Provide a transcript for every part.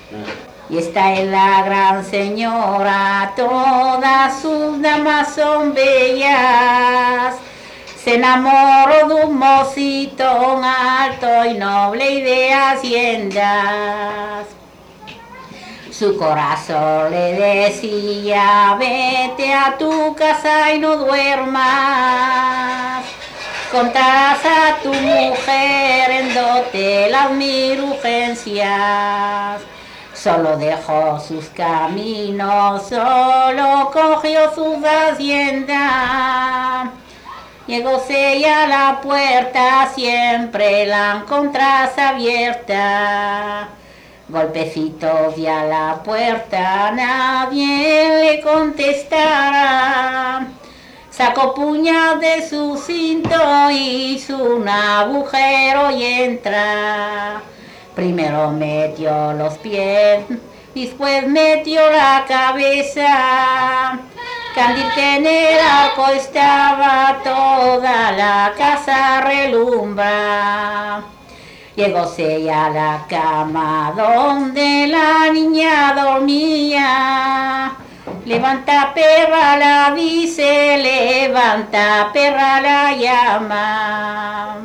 Y esta es la gran señora, todas sus damas son bellas. Se enamoró de un mocito alto y noble y de haciendas. Su corazón le decía, vete a tu casa y no duermas. Contarás a tu mujer en dote las mil urgencias. Solo dejó sus caminos, solo cogió sus haciendas. Llegóse ya a la puerta, siempre la encontrás abierta. Golpecitos y a la puerta, nadie le contestará. Sacó puñal de su cinto, hizo un agujero y entra. Primero metió los pies, después metió la cabeza. Candil que en el arco estaba, toda la casa relumbra. Llegóse ya a la cama donde la niña dormía. Levanta perra, la dice, levanta perra, la llama.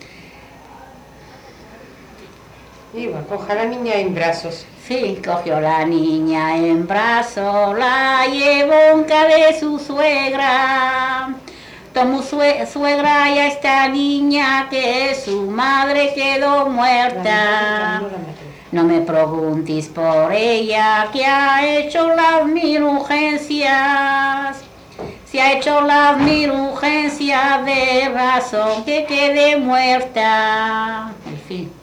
Iba, coja a la niña en brazos. Sí, cogió la niña en brazos, la llevó en casa de su suegra. Tomó suegra y a esta niña que su madre quedó muerta. No me preguntes por ella que ha hecho las mil urgencias. Si ha hecho las mil urgencias de razón que quede muerta. En fin.